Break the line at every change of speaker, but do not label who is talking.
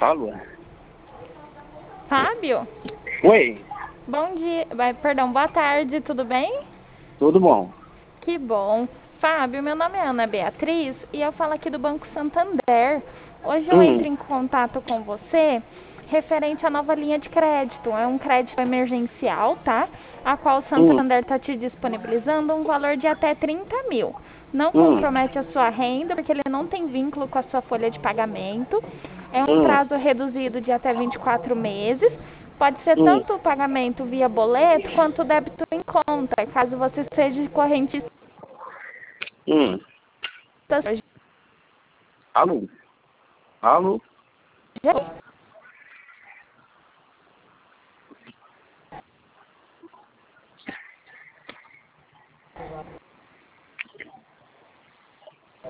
Alô?
Fábio?
Oi,
Bom dia, perdão, boa tarde, tudo bem?
tudo bom?
Que bom. Fábio, meu nome é Ana Beatriz e eu falo aqui do Banco Santander. Hoje eu entro
Hum,
em contato com você referente à nova linha de crédito. É um crédito emergencial, tá? A qual o
hum,
Santander está te disponibilizando um valor de até 30 mil. Não
hum,
compromete a sua renda, porque ele não tem vínculo com a sua folha de pagamento. É um
hum,
prazo reduzido de até 24 meses. Pode ser
hum,
tanto o pagamento via boleto quanto o débito em conta, caso você seja correntista.
hum. Alô? Alô?